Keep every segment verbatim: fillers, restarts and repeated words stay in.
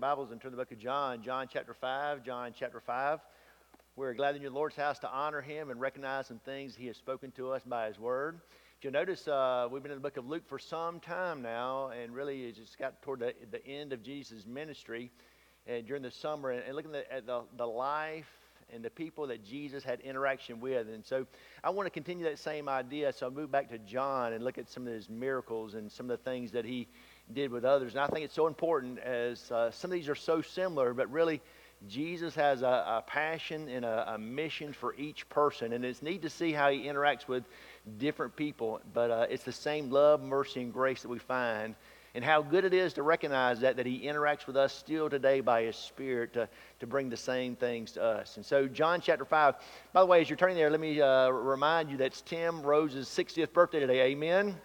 Bibles and turn to the book of John, John chapter five, John chapter five. We're glad in your Lord's house to honor him and recognize some things he has spoken to us by his word. If you'll notice, uh, we've been in the book of Luke for some time now, and really it's just got toward the, the end of Jesus' ministry and during the summer, and, and looking at, at the, the life and the people that Jesus had interaction with. And so I want to continue that same idea, so I'll move back to John and look at some of his miracles and some of the things that he did with others. And I think it's so important, as uh, some of these are so similar, but really Jesus has a, a passion and a, a mission for each person, and it's neat to see how he interacts with different people, but uh, it's the same love, mercy, and grace that we find, and how good it is to recognize that, that he interacts with us still today by his Spirit to, to bring the same things to us. And so John chapter five, by the way, as you're turning there, let me uh, remind you that's Tim Rose's sixtieth birthday today. Amen?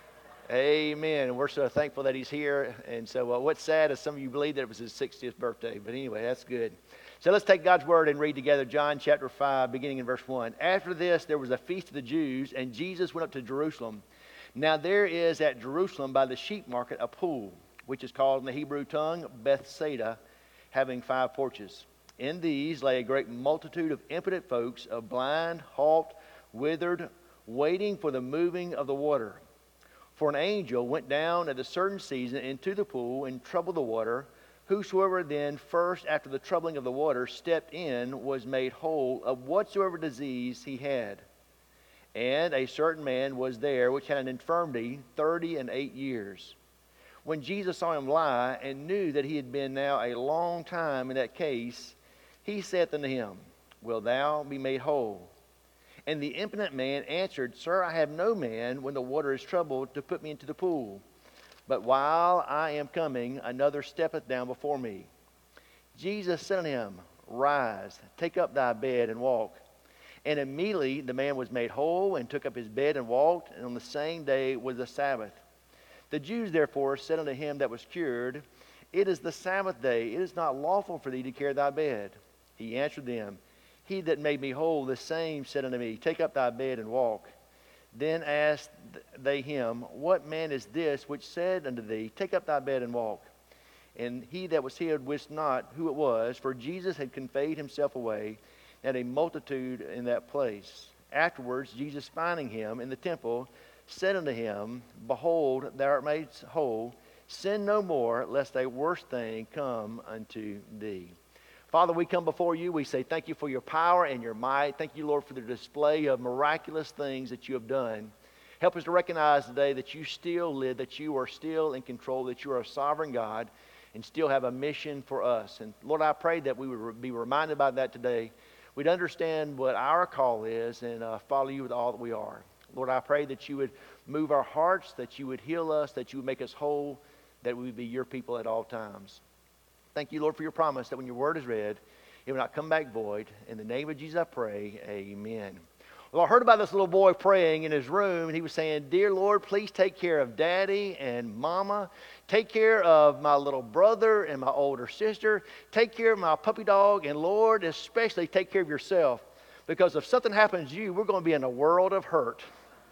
Amen. We're so thankful that he's here. And so uh, what's sad is some of you believe that it was his sixtieth birthday. But anyway, that's good. So let's take God's word and read together John chapter five, beginning in verse one. After this, there was a feast of the Jews, and Jesus went up to Jerusalem. Now there is at Jerusalem by the sheep market a pool, which is called in the Hebrew tongue Bethsaida, having five porches. In these lay a great multitude of impotent folks, of blind, halt, withered, waiting for the moving of the water. For an angel went down at a certain season into the pool and troubled the water. Whosoever then first after the troubling of the water stepped in was made whole of whatsoever disease he had. And a certain man was there which had an infirmity thirty and eight years. When Jesus saw him lie and knew that he had been now a long time in that case, he saith unto him, Wilt thou be made whole? And the impotent man answered, Sir, I have no man, when the water is troubled, to put me into the pool. But while I am coming, another steppeth down before me. Jesus said unto him, Rise, take up thy bed, and walk. And immediately the man was made whole, and took up his bed, and walked. And on the same day was the Sabbath. The Jews therefore said unto him that was cured, It is the Sabbath day. It is not lawful for thee to carry thy bed. He answered them, He that made me whole, the same said unto me, Take up thy bed and walk. Then asked they him, What man is this which said unto thee, Take up thy bed and walk? And he that was healed wist not who it was, for Jesus had conveyed himself away, and a multitude in that place. Afterwards Jesus, finding him in the temple, said unto him, Behold, thou art made whole. Sin no more, lest a worse thing come unto thee. Father, we come before you. We say thank you for your power and your might. Thank you, Lord, for the display of miraculous things that you have done. Help us to recognize today that you still live, that you are still in control, that you are a sovereign God and still have a mission for us. And Lord, I pray that we would be reminded by that today. We'd understand what our call is and uh, follow you with all that we are. Lord, I pray that you would move our hearts, that you would heal us, that you would make us whole, that we would be your people at all times. Thank you, Lord, for your promise that when your word is read, it will not come back void. In the name of Jesus I pray, amen. Well, I heard about this little boy praying in his room, and he was saying, Dear Lord, please take care of Daddy and Mama. Take care of my little brother and my older sister. Take care of my puppy dog, and Lord, especially take care of yourself. Because if something happens to you, we're going to be in a world of hurt.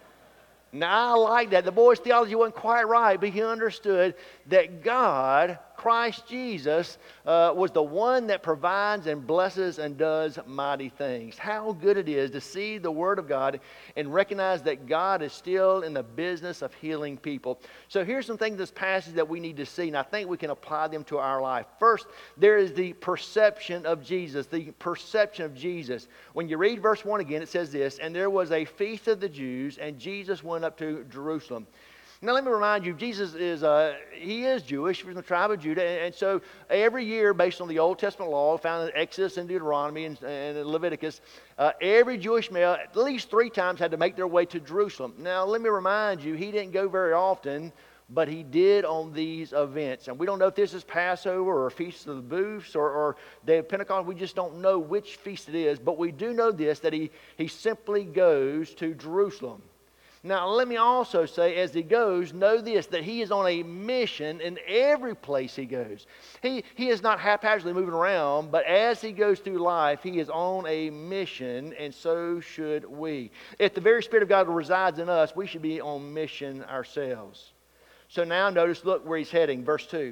Now, I like that. The boy's theology wasn't quite right, but he understood that God, Christ Jesus, uh, was the one that provides and blesses and does mighty things. How good it is to see the Word of God and recognize that God is still in the business of healing people. So here's some things in this passage that we need to see, and I think we can apply them to our life. First, there is the perception of Jesus, the perception of Jesus. When you read verse one again, it says this, And there was a feast of the Jews, and Jesus went up to Jerusalem. Now let me remind you, Jesus is uh, he is Jewish from the tribe of Judah, and, and so every year, based on the Old Testament law found in Exodus and Deuteronomy and, and Leviticus, uh, every Jewish male at least three times had to make their way to Jerusalem. Now let me remind you, he didn't go very often, but he did on these events. And we don't know if this is Passover or Feast of the Booths or, or Day of Pentecost. We just don't know which feast it is, but we do know this, that he, he simply goes to Jerusalem. Now, let me also say, as he goes, know this, that he is on a mission in every place he goes. He, he is not haphazardly moving around, but as he goes through life, he is on a mission, and so should we. If the very Spirit of God resides in us, we should be on mission ourselves. So now notice, look where he's heading, verse two.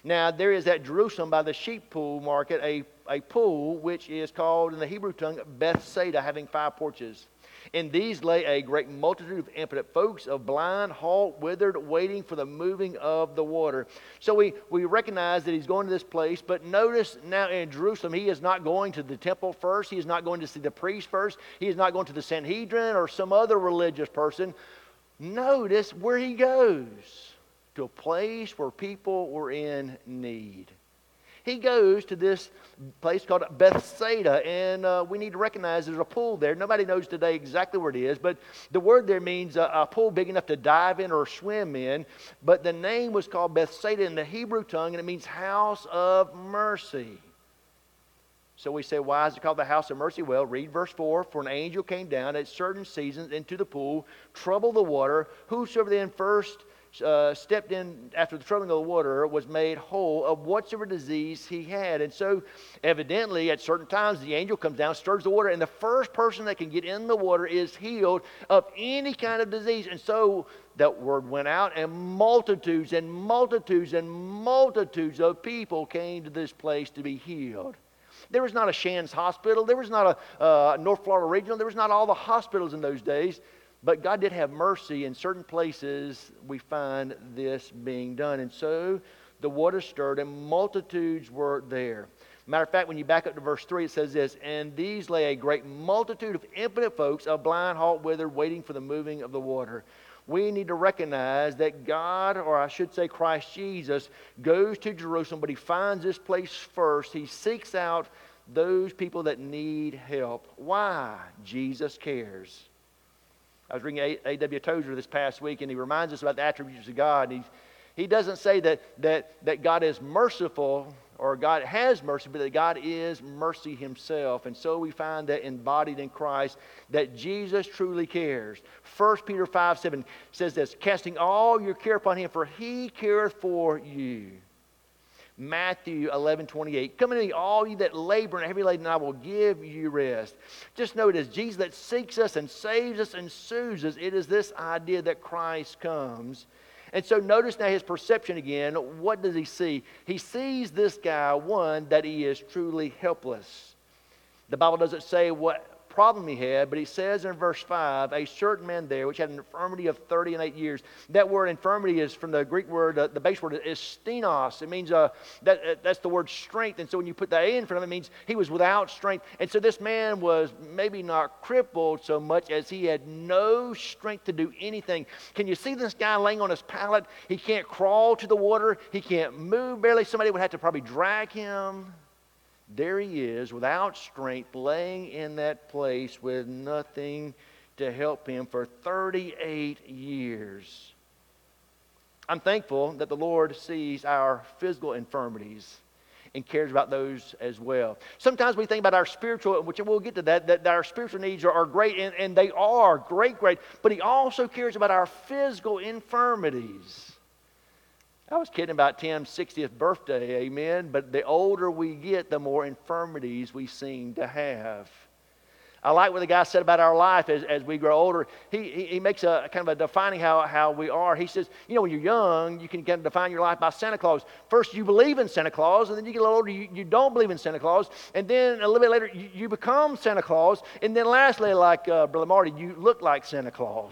Now, there is at Jerusalem by the sheep pool market a, a pool which is called in the Hebrew tongue Bethsaida, having five porches. In these lay a great multitude of impotent folks, of blind, halt, withered, waiting for the moving of the water. So we, we recognize that he's going to this place, but notice now in Jerusalem, he is not going to the temple first. He is not going to see the priest first. He is not going to the Sanhedrin or some other religious person. Notice where he goes, to a place where people were in need. He goes to this place called Bethsaida, and uh, we need to recognize there's a pool there. Nobody knows today exactly where it is, but the word there means a, a pool big enough to dive in or swim in. But the name was called Bethsaida in the Hebrew tongue, and it means house of mercy. So we say, why is it called the house of mercy? Well, read verse four. For an angel came down at certain seasons into the pool, troubled the water. Whosoever then first Uh, stepped in after the troubling of the water was made whole of whatsoever disease he had. And so evidently at certain times the angel comes down, stirs the water, and the first person that can get in the water is healed of any kind of disease. And so that word went out, and multitudes and multitudes and multitudes of people came to this place to be healed. There was not a Shands Hospital. There was not a uh, North Florida Regional. There was not all the hospitals in those days. But God did have mercy. In certain places, we find this being done. And so the water stirred, and multitudes were there. Matter of fact, when you back up to verse three, it says this, and these lay a great multitude of impotent folks, of blind, halt, withered, waiting for the moving of the water. We need to recognize that God, or I should say Christ Jesus, goes to Jerusalem, but he finds this place first. He seeks out those people that need help. Why? Jesus cares. I was reading A W Tozer this past week, and he reminds us about the attributes of God. He, he doesn't say that, that, that God is merciful or God has mercy, but that God is mercy himself. And so we find that embodied in Christ, that Jesus truly cares. First Peter five seven says this, casting all your care upon him, for he careth for you. Matthew eleven twenty-eight, come unto me, all you that labor and are heavy laden, and I will give you rest. Just notice, Jesus that seeks us and saves us and soothes us, it is this idea that Christ comes. And so notice now his perception again. What does he see? He sees this guy, one, that he is truly helpless. The Bible doesn't say what problem he had, but he says in verse five, a certain man there which had an infirmity of thirty and eight years. That word infirmity is from the Greek word, uh, the base word is stenos. It means, uh, that uh, that's the word strength. And so when you put the A in front of it, it means he was without strength. And so this man was maybe not crippled so much as he had no strength to do anything. Can you see this guy laying on his pallet? He can't crawl to the water. He can't move barely. Somebody would have to probably drag him. There he is, without strength, laying in that place with nothing to help him for thirty-eight years. I'm thankful that the Lord sees our physical infirmities and cares about those as well. Sometimes we think about our spiritual, which we'll get to that, that our spiritual needs are, are great, and, and they are great, great, but he also cares about our physical infirmities. I was kidding about Tim's sixtieth birthday, amen, but the older we get, the more infirmities we seem to have. I like what the guy said about our life as, as we grow older. He, he, he makes a kind of a defining how, how we are. He says, you know, when you're young, you can kind of define your life by Santa Claus. First, you believe in Santa Claus, and then you get a little older, you, you don't believe in Santa Claus. And then a little bit later, you, you become Santa Claus. And then lastly, like uh, Brother Marty, you look like Santa Claus.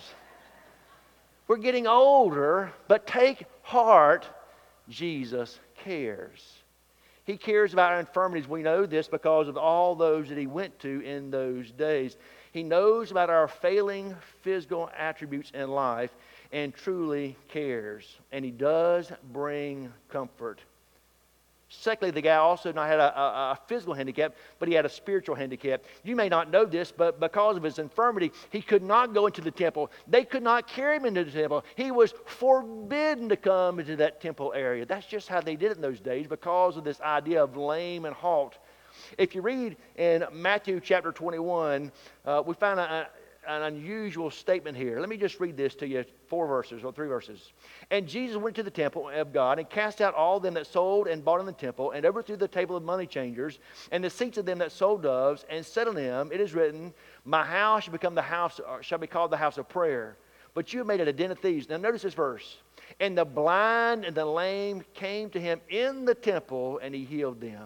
We're getting older, but take heart, Jesus cares. He cares about our infirmities. We know this because of all those that he went to in those days. He knows about our failing physical attributes in life and truly cares. And he does bring comfort. Secondly, the guy also not had a, a, a physical handicap, but he had a spiritual handicap. You may not know this, but because of his infirmity, he could not go into the temple. They could not carry him into the temple. He was forbidden to come into that temple area. That's just how they did it in those days because of this idea of lame and halt. If you read in Matthew chapter twenty-one, uh, we find a, a an unusual statement here. Let me just read this to you, four verses or three verses. And Jesus went to the temple of God and cast out all them that sold and bought in the temple, and overthrew the table of money changers and the seats of them that sold doves, and said unto them, it is written, my house shall become the house, shall be called the house of prayer, but you have made it a den of thieves. Now notice this verse. And the blind and the lame came to him in the temple, and he healed them.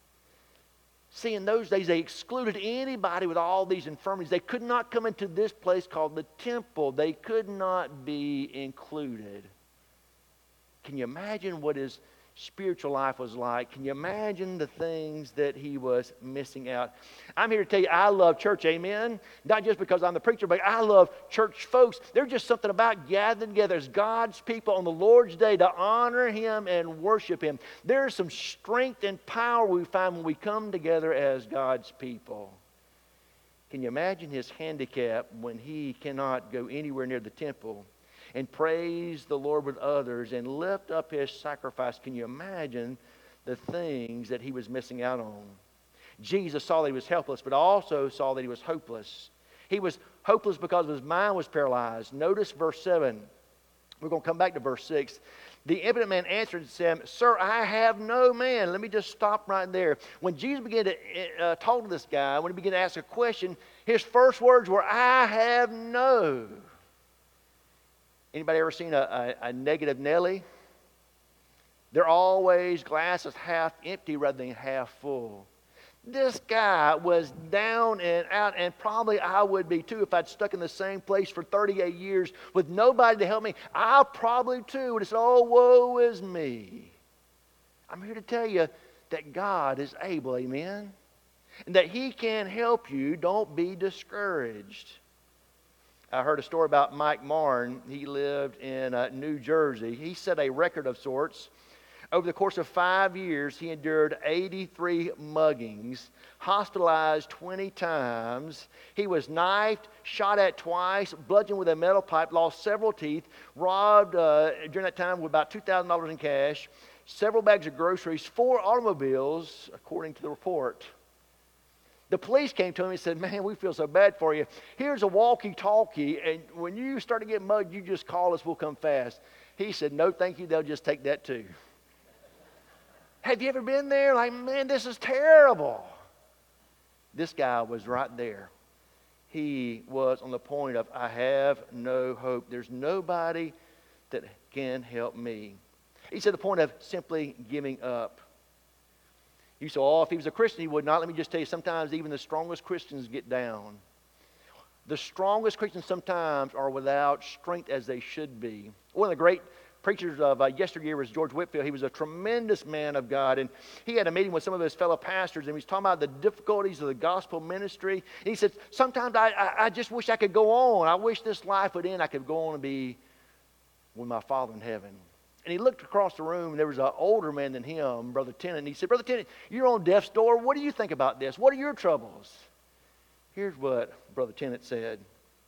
See, in those days, they excluded anybody with all these infirmities. They could not come into this place called the temple. They could not be included. Can you imagine what his spiritual life was like? Can you imagine the things that he was missing out? I'm here to tell you, I love church, amen? Not just because I'm the preacher, but I love church folks. There's just something about gathering together as God's people on the Lord's day to honor him and worship him. There's some strength and power we find when we come together as God's people. Can you imagine his handicap when he cannot go anywhere near the temple and praise the Lord with others and lift up his sacrifice? Can you imagine the things that he was missing out on? Jesus saw that he was helpless, but also saw that he was hopeless. He was hopeless because his mind was paralyzed. Notice verse seven. We're going to come back to verse six. The impotent man answered and said, "Sir, I have no man." Let me just stop right there. When Jesus began to uh, talk to this guy, when he began to ask a question, his first words were, "I have no." Anybody ever seen a, a, a negative Nelly? They're always glasses half empty rather than half full. This guy was down and out, and probably I would be too if I'd stuck in the same place for thirty-eight years with nobody to help me. I probably too would have said, "Oh, woe is me." I'm here to tell you that God is able, amen? And that he can help you. Don't be discouraged. I heard a story about Mike Marn. He lived in uh, New Jersey. He set a record of sorts. Over the course of five years, he endured eighty-three muggings, hospitalized twenty times. He was knifed, shot at twice, bludgeoned with a metal pipe, lost several teeth, robbed uh, during that time with about two thousand dollars in cash, several bags of groceries, four automobiles, according to the report. The police came to him and said, "Man, we feel so bad for you. Here's a walkie-talkie, and when you start to get mugged, you just call us, we'll come fast." He said, "No, thank you, they'll just take that too." Have you ever been there? Like, man, this is terrible. This guy was right there. He was on the point of, I have no hope. There's nobody that can help me. He's at the point of simply giving up. You say, "Oh, if he was a Christian, he would not." Let me just tell you, sometimes even the strongest Christians get down. The strongest Christians sometimes are without strength as they should be. One of the great preachers of uh, yesteryear was George Whitefield. He was a tremendous man of God, and he had a meeting with some of his fellow pastors, and he was talking about the difficulties of the gospel ministry. And he said, "Sometimes I, I, I just wish I could go on. I wish this life would end. I could go on and be with my Father in heaven." And he looked across the room, and there was an older man than him, Brother Tennant. And he said, "Brother Tennant, you're on death's door. What do you think about this? What are your troubles?" Here's what Brother Tennant said.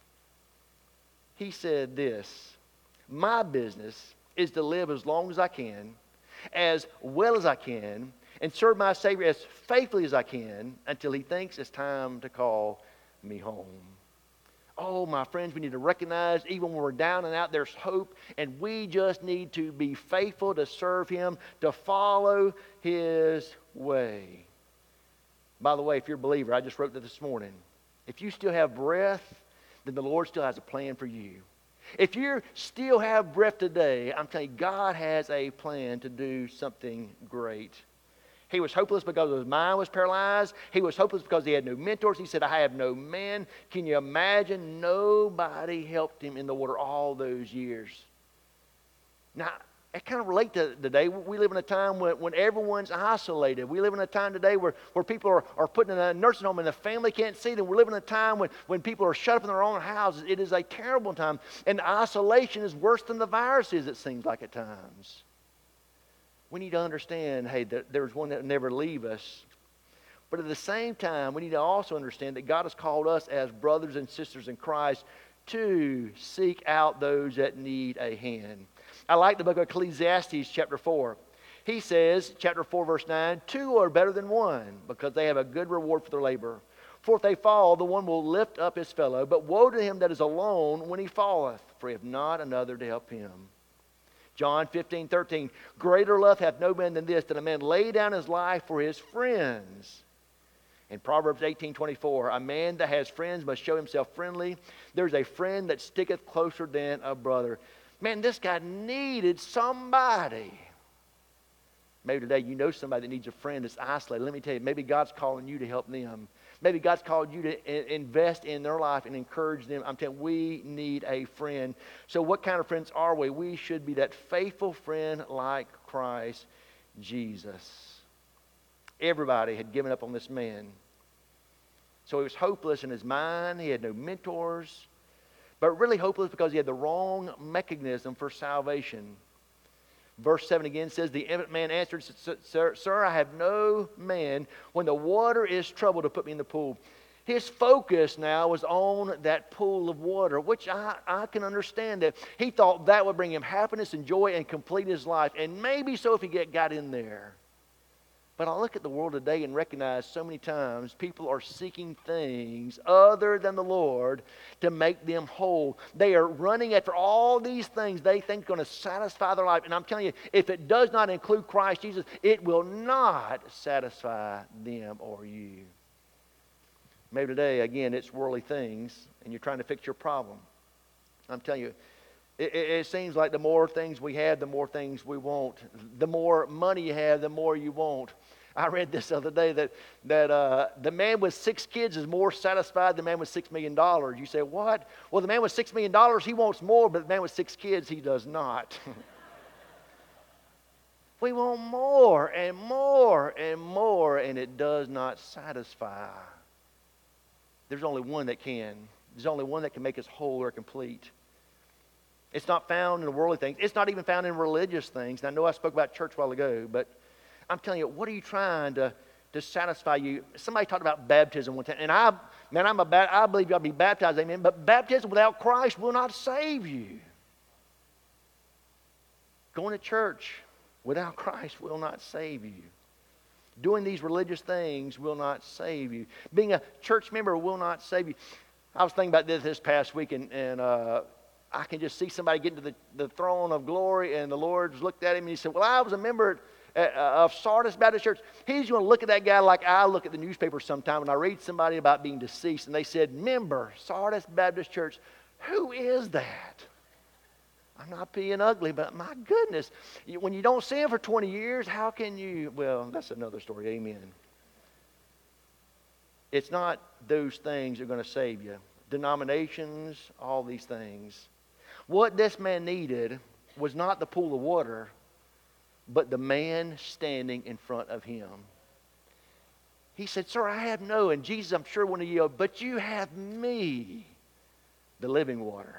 He said this: "My business is to live as long as I can, as well as I can, and serve my Savior as faithfully as I can until he thinks it's time to call me home." Oh, my friends, we need to recognize even when we're down and out, there's hope, and we just need to be faithful to serve him, to follow his way. By the way, if you're a believer, I just wrote that this morning. If you still have breath, then the Lord still has a plan for you. If you still have breath today, I'm telling you, God has a plan to do something great. He was hopeless because his mind was paralyzed. He was hopeless because he had no mentors. He said, "I have no man." Can you imagine? Nobody helped him in the water all those years. Now, I kind of relate to today. We live in a time when, when everyone's isolated. We live in a time today where, where people are, are put in a nursing home and the family can't see them. We live in a time when, when people are shut up in their own houses. It is a terrible time. And isolation is worse than the virus is, it seems like at times. We need to understand, hey, that there's one that will never leave us. But at the same time, we need to also understand that God has called us as brothers and sisters in Christ to seek out those that need a hand. I like the book of Ecclesiastes chapter four. He says, chapter four, verse nine, "Two are better than one, because they have a good reward for their labor. For if they fall, the one will lift up his fellow. But woe to him that is alone when he falleth, for he hath not another to help him." John fifteen, thirteen, "Greater love hath no man than this, that a man lay down his life for his friends." In Proverbs eighteen, twenty-four, "A man that has friends must show himself friendly. There's a friend that sticketh closer than a brother." Man, this guy needed somebody. Maybe today you know somebody that needs a friend that's isolated. Let me tell you, maybe God's calling you to help them. Maybe God's called you to i- invest in their life and encourage them. I'm telling you, we need a friend. So what kind of friends are we? We should be that faithful friend like Christ Jesus. Everybody had given up on this man. So he was hopeless in his mind. He had no mentors. But really hopeless because he had the wrong mechanism for salvation. Verse seven again says, the impotent man answered, sir, sir, I have no man when the water is troubled to put me in the pool. His focus now was on that pool of water, which I, I can understand that. He thought that would bring him happiness and joy and complete his life. And maybe so if he get, got in there. But I look at the world today and recognize so many times people are seeking things other than the Lord to make them whole. They are running after all these things they think are going to satisfy their life. And I'm telling you, if it does not include Christ Jesus, it will not satisfy them or you. Maybe today, again, it's worldly things and you're trying to fix your problem. I'm telling you, It, it, it seems like the more things we have, the more things we want. The more money you have, the more you want. I read this the other day that, that uh, the man with six kids is more satisfied than the man with six million dollars. You say, what? Well, the man with six million dollars, he wants more, but the man with six kids, he does not. We want more and more and more, and it does not satisfy. There's only one that can. There's only one that can make us whole or complete. It's not found in the worldly things. It's not even found in religious things. And I know I spoke about church a while ago, but I'm telling you, what are you trying to, to satisfy you? Somebody talked about baptism one time. And I, man, I'm a, I believe you ought to be baptized, amen. But baptism without Christ will not save you. Going to church without Christ will not save you. Doing these religious things will not save you. Being a church member will not save you. I was thinking about this this past week, and, and uh, I can just see somebody getting to the, the throne of glory, and the Lord looked at him and he said, well, I was a member at, uh, of Sardis Baptist Church. He's going to look at that guy like I look at the newspaper sometime when I read somebody about being deceased, and they said, member, Sardis Baptist Church. Who is that? I'm not being ugly, but my goodness, when you don't see him for twenty years, how can you? Well, that's another story. Amen. It's not those things that are going to save you. Denominations, all these things. What this man needed was not the pool of water, but the man standing in front of him. He said, sir, I have no, and Jesus, I'm sure, wanted to yell, but you have me, the living water.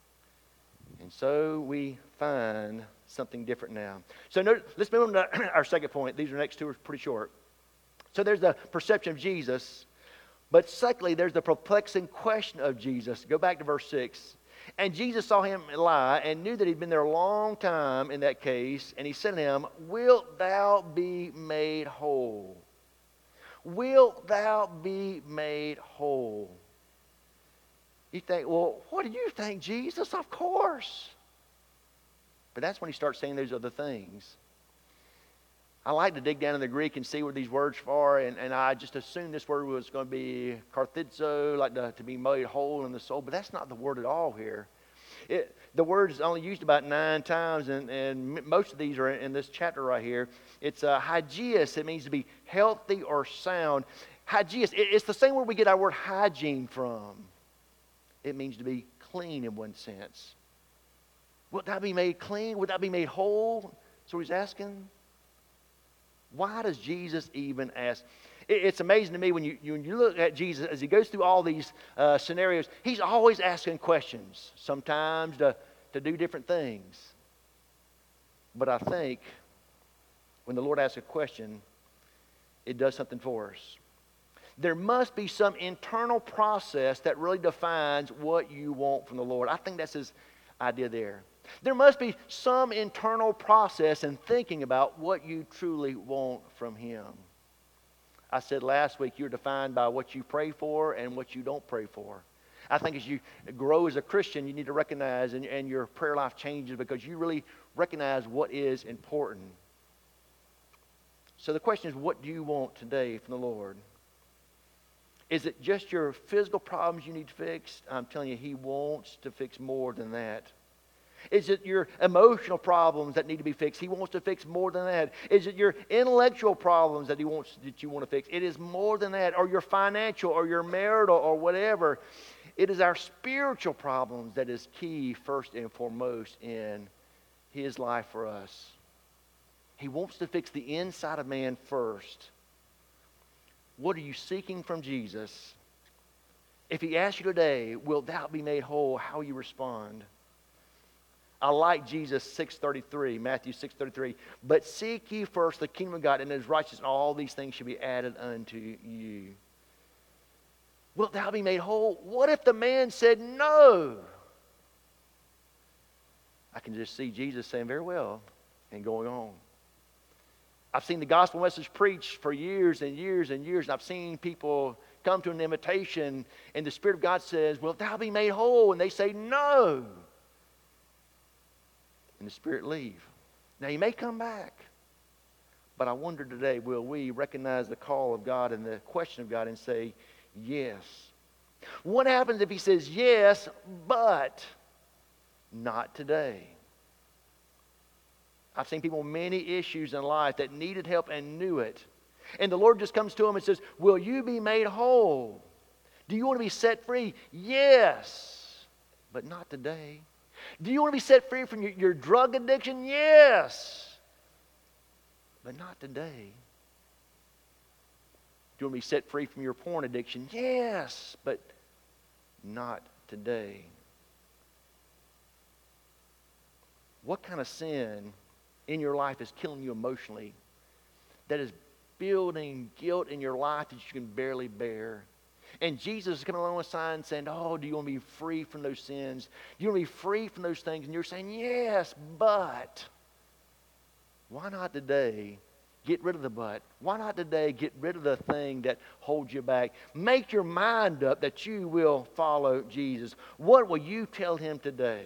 And so we find something different now. So notice, let's move on to our second point. These are next two are pretty short. So there's the perception of Jesus. But secondly, there's the perplexing question of Jesus. Go back to verse six. And Jesus saw him lie and knew that he'd been there a long time in that case. And he said to him, wilt thou be made whole? Wilt thou be made whole? You think, well, what do you think, Jesus? Of course. But that's when he starts saying those other things. I like to dig down in the Greek and see where these words are, and, and I just assumed this word was going to be karthizo, like the, to be made whole in the soul, but that's not the word at all here. It, the word is only used about nine times, and, and most of these are in, in this chapter right here. It's uh, hygeus. It means to be healthy or sound. Hygeus, it, it's the same word we get our word hygiene from. It means to be clean in one sense. Would that be made clean? Would that be made whole? That's what he's asking. Why does Jesus even ask? It, it's amazing to me when you, you, when you look at Jesus as he goes through all these uh, scenarios, he's always asking questions, sometimes to, to do different things. But I think when the Lord asks a question, it does something for us. There must be some internal process that really defines what you want from the Lord. I think that's his idea there. There must be some internal process in thinking about what you truly want from him. I said last week you're defined by what you pray for and what you don't pray for. I think as you grow as a Christian, you need to recognize, and, and your prayer life changes because you really recognize what is important. So the question is, what do you want today from the Lord? Is it just your physical problems you need fixed? I'm telling you, he wants to fix more than that. Is it your emotional problems that need to be fixed? He wants to fix more than that. Is it your intellectual problems that he wants that you want to fix? It is more than that. Or your financial or your marital or whatever. It is our spiritual problems that is key first and foremost in his life for us. He wants to fix the inside of man first. What are you seeking from Jesus? If he asks you today, will thou be made whole, how will you respond? I like Jesus six thirty-three, Matthew six thirty-three. But seek ye first the kingdom of God and his righteousness, and all these things shall be added unto you. Wilt thou be made whole? What if the man said no? I can just see Jesus saying, very well, and going on. I've seen the gospel message preached for years and years and years, and I've seen people come to an invitation, and the Spirit of God says, wilt thou be made whole? And they say, no. And the Spirit leave. Now, he may come back. But I wonder today, will we recognize the call of God and the question of God and say, yes? What happens if he says, yes, but not today? I've seen people with many issues in life that needed help and knew it. And the Lord just comes to them and says, will you be made whole? Do you want to be set free? Yes, but not today. Do you want to be set free from your, your drug addiction? Yes, but not today. Do you want to be set free from your porn addiction? Yes, but not today. What kind of sin in your life is killing you emotionally, that is building guilt in your life that you can barely bear? And Jesus is coming along the side and saying, oh, do you want to be free from those sins? Do you want to be free from those things? And you're saying, yes, but why not today get rid of the but? Why not today get rid of the thing that holds you back? Make your mind up that you will follow Jesus. What will you tell him today?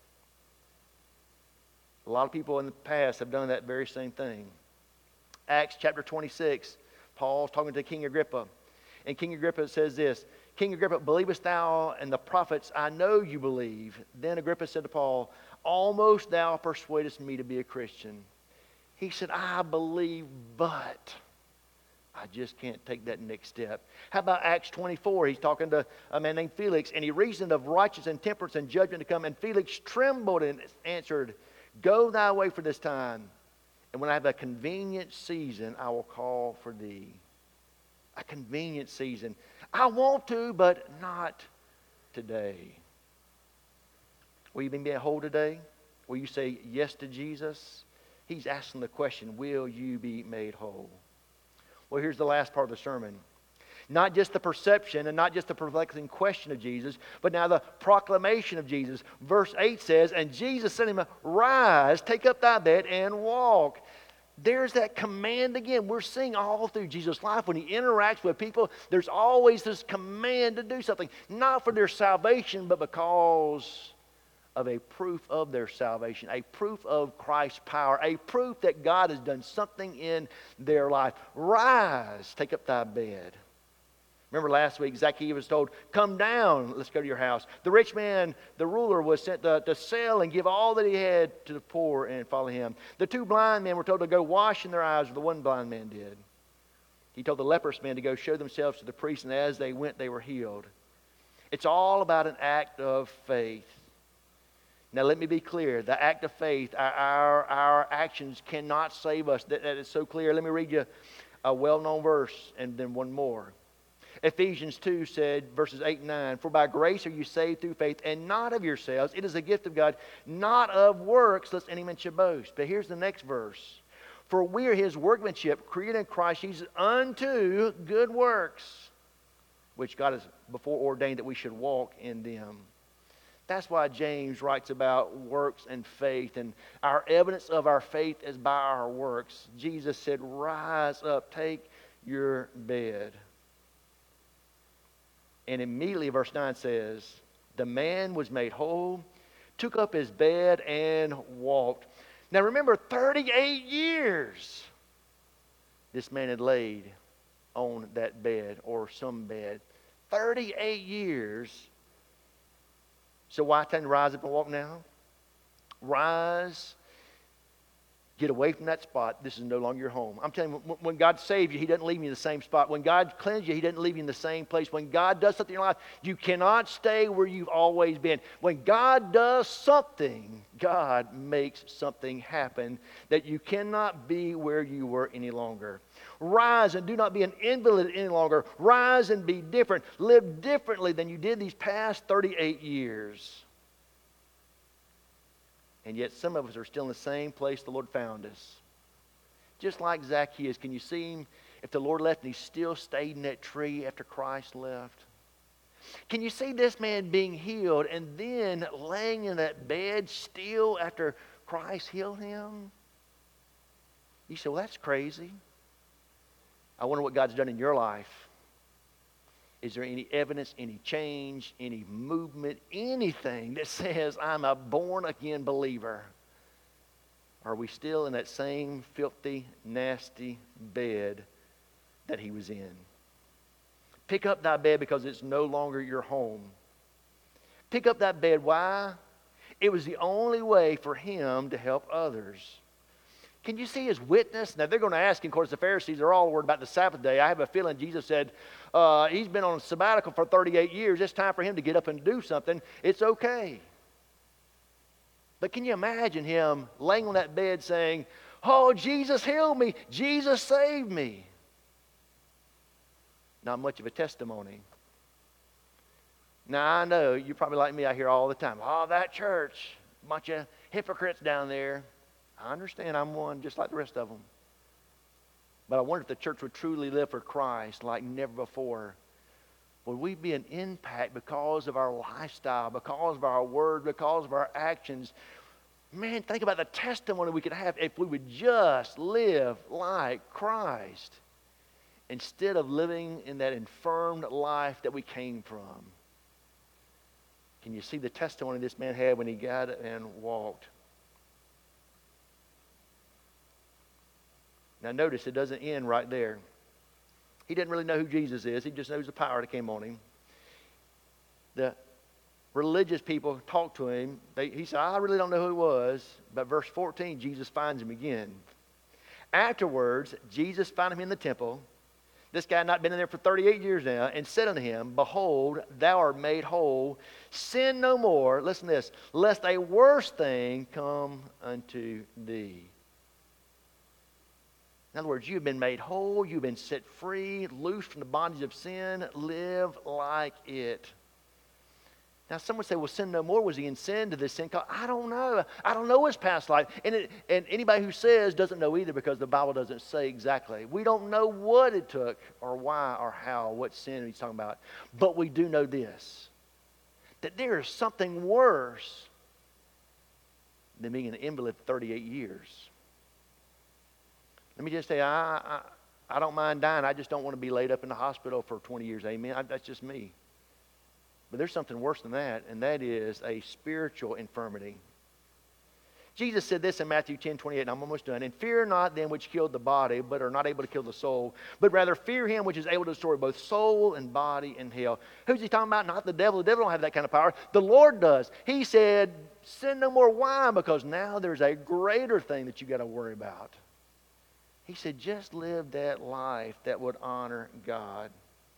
A lot of people in the past have done that very same thing. Acts chapter twenty-six, Paul's talking to King Agrippa. And King Agrippa says this, King Agrippa, believest thou in the prophets? I know you believe. Then Agrippa said to Paul, almost thou persuadest me to be a Christian. He said, I believe, but I just can't take that next step. How about Acts twenty-four? He's talking to a man named Felix, and he reasoned of righteousness and temperance and judgment to come. And Felix trembled and answered, go thy way for this time, and when I have a convenient season, I will call for thee. A convenient season. I want to, but not today. Will you be made whole today? Will you say yes to Jesus? He's asking the question, will you be made whole? Well, here's the last part of the sermon. Not just the perception and not just the perplexing question of Jesus, but now the proclamation of Jesus. Verse eight says, and Jesus said to him, rise, take up thy bed, and walk. There's that command again. We're seeing all through Jesus' life when he interacts with people, there's always this command to do something. Not for their salvation, but because of a proof of their salvation, a proof of Christ's power, a proof that God has done something in their life. Rise, take up thy bed. Remember last week, Zacchaeus was told, come down, let's go to your house. The rich man, the ruler, was sent to, to sell and give all that he had to the poor and follow him. The two blind men were told to go wash in their eyes, the one blind man did. He told the leprous man to go show themselves to the priest, and as they went, they were healed. It's all about an act of faith. Now let me be clear, the act of faith, our, our, our actions cannot save us. That, that is so clear. Let me read you a well-known verse and then one more. Ephesians two said, verses eight and nine, for by grace are you saved through faith, and not of yourselves. It is a gift of God, not of works, lest any man should boast. But here's the next verse. For we are his workmanship, created in Christ Jesus unto good works, which God has before ordained that we should walk in them. That's why James writes about works and faith, and our evidence of our faith is by our works. Jesus said, rise up, take your bed. And immediately verse nine says, the man was made whole, took up his bed, and walked. Now remember, thirty-eight years this man had laid on that bed or some bed. thirty-eight years. So why tell him to rise up and walk now? rise, get away from that spot. This is no longer your home. I'm telling you, when God saves you, He doesn't leave you in the same spot. When God cleanses you, He doesn't leave you in the same place. When God does something in your life, you cannot stay where you've always been. When God does something, God makes something happen that you cannot be where you were any longer. Rise and do not be an invalid any longer. Rise and be different. Live differently than you did these past thirty-eight years. And yet some of us are still in the same place the Lord found us. Just like Zacchaeus, can you see him? If the Lord left and he still stayed in that tree after Christ left. Can you see this man being healed and then laying in that bed still after Christ healed him? You say, well, that's crazy. I wonder what God's done in your life. Is there any evidence, any change, any movement, anything that says I'm a born-again believer? Or are we still in that same filthy, nasty bed that he was in? Pick up thy bed because it's no longer your home. Pick up that bed. Why? It was the only way for him to help others. Can you see his witness? Now, they're going to ask him, of course, the Pharisees are all worried about the Sabbath day. I have a feeling Jesus said, uh, he's been on a sabbatical for thirty-eight years. It's time for him to get up and do something. It's okay. But can you imagine him laying on that bed saying, oh, Jesus healed me. Jesus saved me. Not much of a testimony. Now, I know you're probably like me. I hear all the time, oh, that church, bunch of hypocrites down there. I understand I'm one just like the rest of them. But I wonder if the church would truly live for Christ like never before. Would we be an impact because of our lifestyle, because of our word, because of our actions? Man, think about the testimony we could have if we would just live like Christ instead of living in that infirmed life that we came from. Can you see the testimony this man had when he got and walked? Now notice it doesn't end right there. He didn't really know who Jesus is. He just knows the power that came on him. The religious people talked to him. They, he said, I really don't know who he was. But verse fourteen, Jesus finds him again. Afterwards, Jesus found him in the temple. This guy had not been in there for thirty-eight years now, and said unto him, behold, thou art made whole. Sin no more, listen to this, lest a worse thing come unto thee. In other words, you've been made whole, you've been set free, loose from the bondage of sin. Live like it. Now, some would say, well, sin no more. Was he in sin? Did this sin call? I don't know. I don't know his past life. And, it, and anybody who says doesn't know either because the Bible doesn't say exactly. We don't know what it took or why or how, what sin he's talking about. But we do know this, that there is something worse than being an invalid for thirty-eight years. Let me just say, I, I, I don't mind dying. I just don't want to be laid up in the hospital for twenty years. Amen. I, that's just me. But there's something worse than that, and that is a spiritual infirmity. Jesus said this in Matthew ten twenty-eight, and I'm almost done. And fear not them which killed the body, but are not able to kill the soul, but rather fear him which is able to destroy both soul and body in hell. Who's he talking about? Not the devil. The devil don't have that kind of power. The Lord does. He said, sin no more. Why? Because now there's a greater thing that you got to worry about. He said, just live that life that would honor God.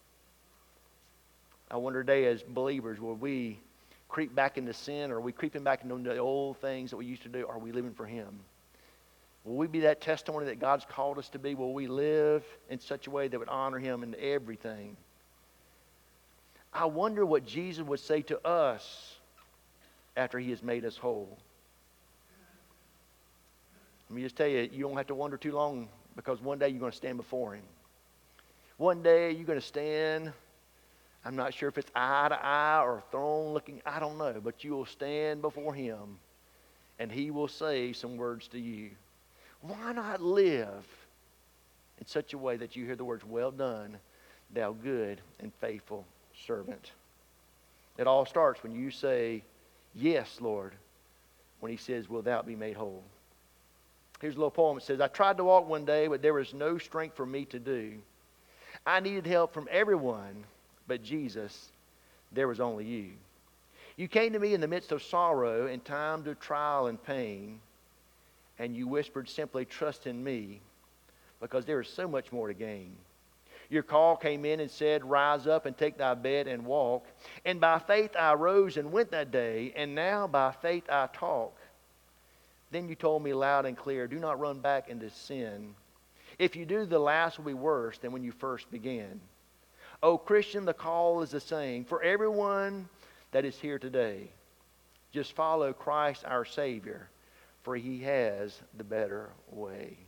I wonder today as believers, will we creep back into sin, or are we creeping back into the old things that we used to do? Or are we living for him? Will we be that testimony that God's called us to be? Will we live in such a way that would honor him in everything? I wonder what Jesus would say to us after he has made us whole. Let me just tell you, you don't have to wonder too long, because one day you're going to stand before him. One day you're going to stand, I'm not sure if it's eye to eye or throne looking, I don't know, but you will stand before him and he will say some words to you. Why not live in such a way that you hear the words, well done, thou good and faithful servant? It all starts when you say, yes, Lord, when he says, will thou be made whole? Here's a little poem. It says, I tried to walk one day, but there was no strength for me to do. I needed help from everyone, but Jesus, there was only you. You came to me in the midst of sorrow, in times of trial and pain, and you whispered simply, trust in me, because there is so much more to gain. Your call came in and said, rise up and take thy bed and walk. And by faith I rose and went that day, and now by faith I talk. Then you told me loud and clear, do not run back into sin. If you do, the last will be worse than when you first began. Oh, Christian, the call is the same for everyone that is here today. Just follow Christ our Savior, for He has the better way.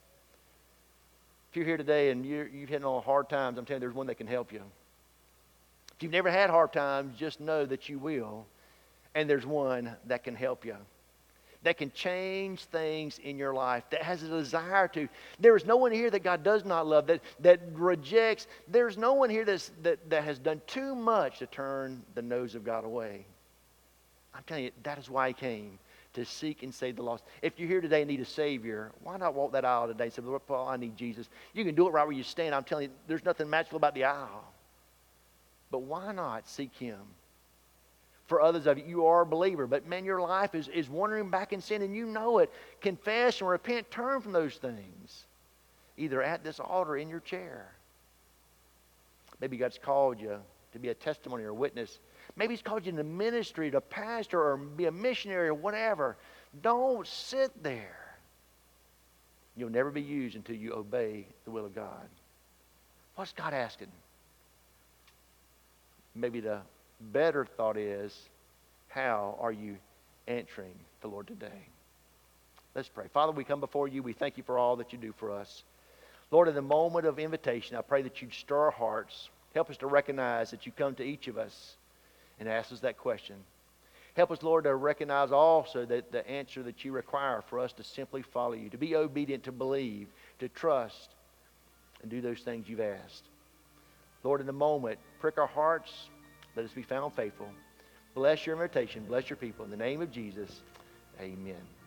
If you're here today and you're, you've had all hard times, I'm telling you, there's one that can help you. If you've never had hard times, just know that you will. And there's one that can help you, that can change things in your life, that has a desire to. There is no one here that God does not love, that, that rejects. There's no one here that's, that, that has done too much to turn the nose of God away. I'm telling you, that is why He came, to seek and save the lost. If you're here today and need a Savior, why not walk that aisle today and say, Lord, Paul, I need Jesus. You can do it right where you stand. I'm telling you, there's nothing magical about the aisle. But why not seek Him? For others of you, you are a believer, but man, your life is, is wandering back in sin, and you know it. Confess and repent. Turn from those things, either at this altar or in your chair. Maybe God's called you to be a testimony or a witness. Maybe He's called you into ministry, to pastor, or be a missionary, or whatever. Don't sit there. You'll never be used until you obey the will of God. What's God asking? Maybe the better thought is, how are you answering the Lord today? Let's pray. Father, we come before you. We thank you for all that you do for us. Lord, in the moment of invitation, I pray that you'd stir our hearts. Help us to recognize that you come to each of us and ask us that question. Help us, Lord, to recognize also that the answer that you require for us to simply follow you, to be obedient, to believe, to trust, and do those things you've asked. Lord, in the moment, prick our hearts. Let us be found faithful. Bless your invitation. Bless your people. In the name of Jesus, amen.